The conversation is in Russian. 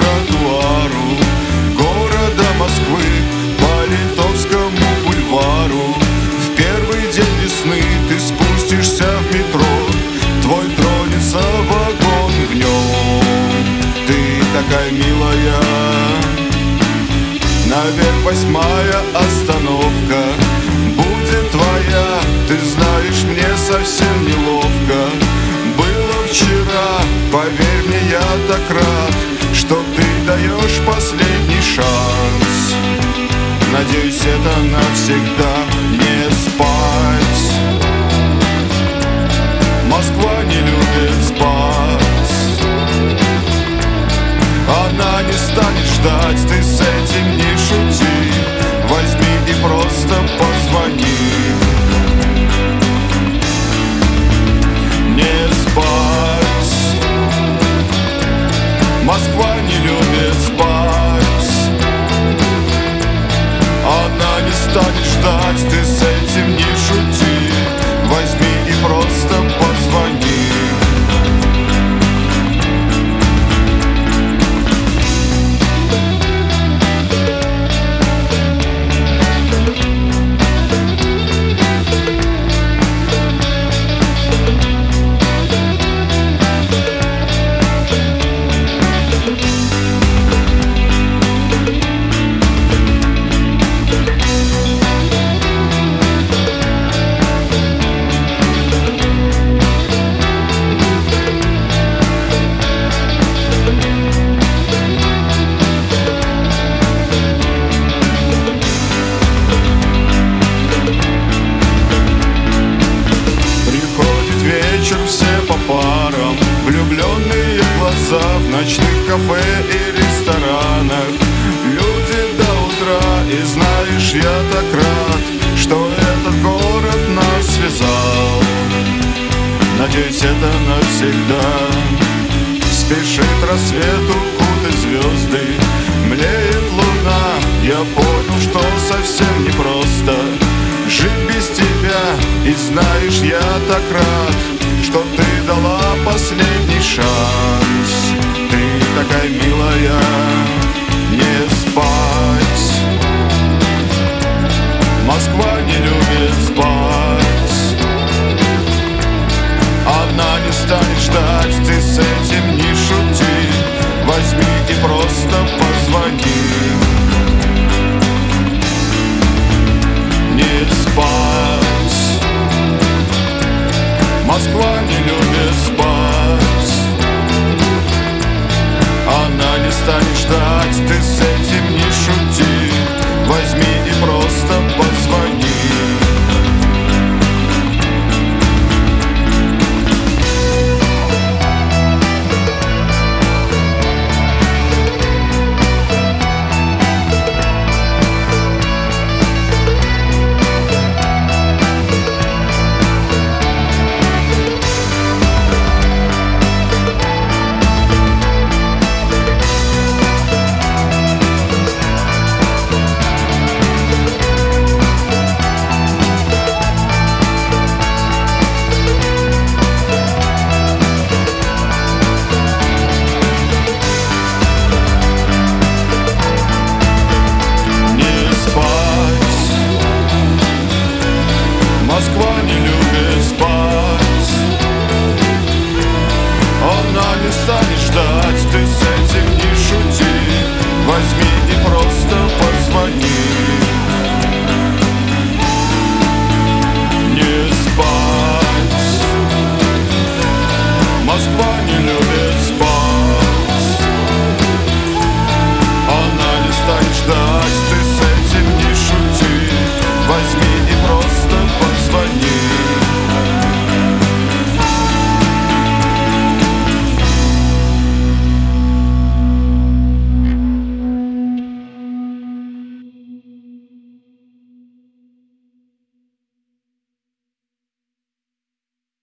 тротуару города Москвы по Литовскому бульвару. В первый день весны ты спустишься в метро, твой тронется вагон в нем. Ты такая милая, наверх 8-я остановка будет твоя. Ты знаешь, мне совсем неловко было вчера. Поверь мне, я так рад, что ты даешь последний шанс. Надеюсь, это навсегда не спать. Москва не любит спать. Она не станет ждать, ты с этим не шути. Возьми и просто позвони. Не спать. Москва не любит спать. Она не станет ждать, ты с этим не шути. Возьми и просто позвони. Все по парам, влюбленные глаза в ночных кафе и ресторанах. Люди до утра, и знаешь, я так рад, что этот город нас связал. Надеюсь, это навсегда. Спешит рассвет, укутать звезды, млеет луна. Я понял, что совсем непросто жить без тебя. И знаешь, я так рад, что ты дала последний шанс. Ты такая милая, не спать. Москва не любит спать. Она не станет ждать, ты с этим не шути. Возьми и просто позвони. Не спать. Москва не любит спать. Она не станет